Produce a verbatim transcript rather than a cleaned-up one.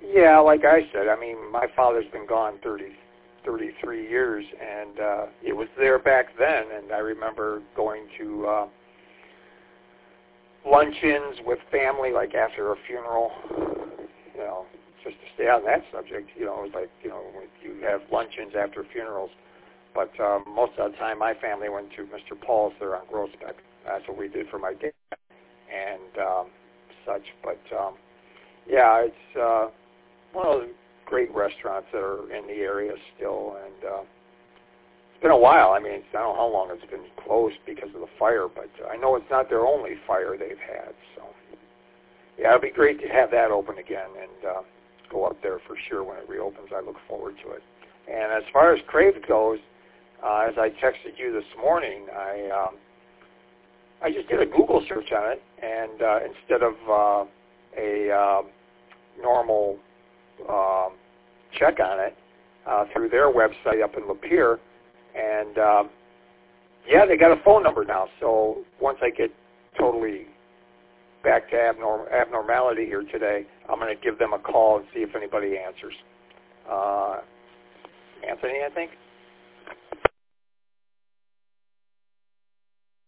Yeah, like I said, I mean, my father's been gone thirty, thirty-three years, and uh, it was there back then, and I remember going to uh, luncheons with family, like after a funeral, you know, just to stay on that subject, you know, it was like, you know, you have luncheons after funerals, but um, most of the time my family went to Mister Paul's there on Groesbeck. That's what we did for my dad and um, such, but um, yeah, it's uh, one of the great restaurants that are in the area still, and uh, it's been a while. I mean, I don't know how long it's been closed because of the fire, but I know it's not their only fire they've had. So, yeah, it'd be great to have that open again and uh, go up there for sure when it reopens. I look forward to it. And as far as Crave goes, uh, as I texted you this morning, I um, I just did a Google search on it, and uh, instead of uh, a uh, normal um, check on it uh, through their website up in Lapeer, and um, yeah, they got a phone number now. So once I get totally back to abnorm- abnormality here today, I'm going to give them a call and see if anybody answers. Uh, Anthony, I think.